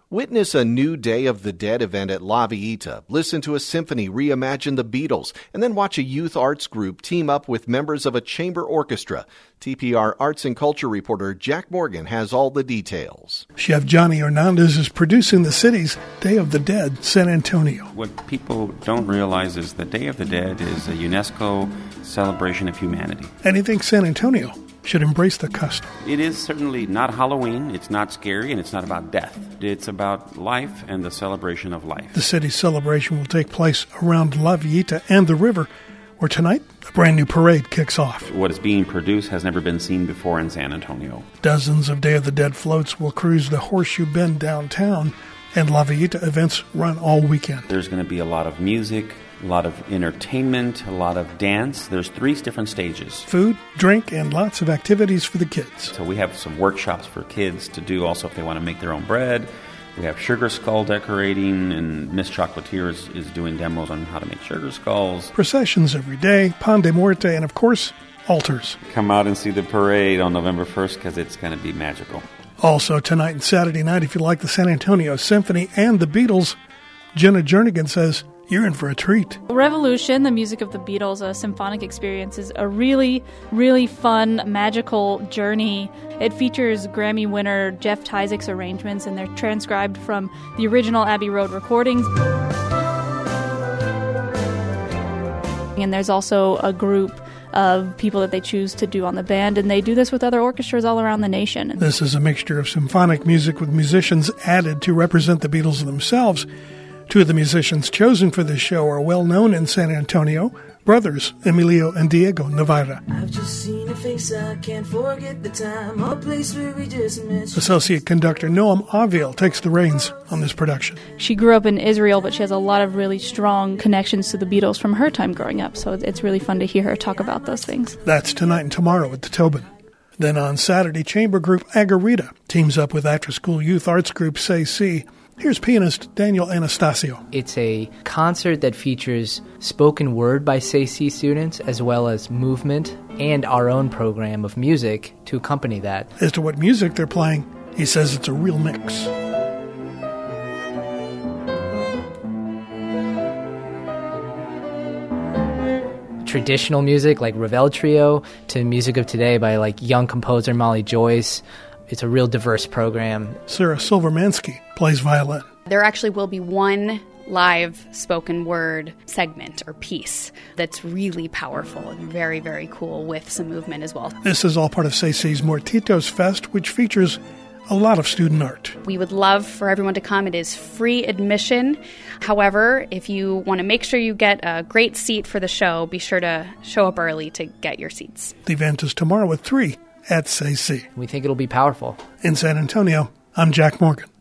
Witness a new Day of the Dead event at La Villita. Listen to a symphony reimagine the Beatles, and then watch a youth arts group team up with members of a chamber orchestra. TPR arts and culture reporter Jack Morgan has all the details. Chef Johnny Hernandez is producing the city's Day of the Dead, San Antonio. What people don't realize is the Day of the Dead is a UNESCO celebration of humanity. And he thinks San Antonio should embrace the custom. It is certainly not Halloween, it's not scary, and it's not about death. It's about life and the celebration of life. The city's celebration will take place around La Villita and the river, where tonight a brand new parade kicks off. What is being produced has never been seen before in San Antonio. Dozens of Day of the Dead floats will cruise the Horseshoe Bend downtown, and La Villita events run all weekend. There's going to be a lot of music, a lot of entertainment, a lot of dance. There's 3 different stages. Food, drink, and lots of activities for the kids. So we have some workshops for kids to do also if they want to make their own bread. We have sugar skull decorating, and Miss Chocolatier is doing demos on how to make sugar skulls. Processions every day, Pan de Muerte, and of course, altars. Come out and see the parade on November 1st because it's going to be magical. Also tonight and Saturday night, if you like the San Antonio Symphony and the Beatles, Jenna Jernigan says you're in for a treat. Revolution, the music of the Beatles, a symphonic experience, is a really, really fun, magical journey. It features Grammy winner Jeff Tyzik's arrangements, and they're transcribed from the original Abbey Road recordings. And there's also a group of people that they choose to do on the band, and they do this with other orchestras all around the nation. This is a mixture of symphonic music with musicians added to represent the Beatles themselves. 2 of the musicians chosen for this show are well known in San Antonio, brothers Emilio and Diego Navarra. I've just seen a face, I can't forget the time, a place where we just met. Associate conductor Noam Aviel takes the reins on this production. She grew up in Israel, but she has a lot of really strong connections to the Beatles from her time growing up, so it's really fun to hear her talk about those things. That's tonight and tomorrow at the Tobin. Then on Saturday, chamber group Agarita teams up with after-school youth arts group Say See. Here's pianist Daniel Anastasio. It's a concert that features spoken word by SACE students as well as movement and our own program of music to accompany that. As to what music they're playing, he says it's a real mix. Traditional music like Ravel Trio to music of today by like young composer Molly Joyce. It's a real diverse program. Sarah Silvermansky plays violin. There actually will be one live spoken word segment or piece that's really powerful and very, very cool with some movement as well. This is all part of SACE's Mortitos Fest, which features a lot of student art. We would love for everyone to come. It is free admission. However, if you want to make sure you get a great seat for the show, be sure to show up early to get your seats. The event is tomorrow at 3 at SACE. We think it'll be powerful. In San Antonio, I'm Jack Morgan.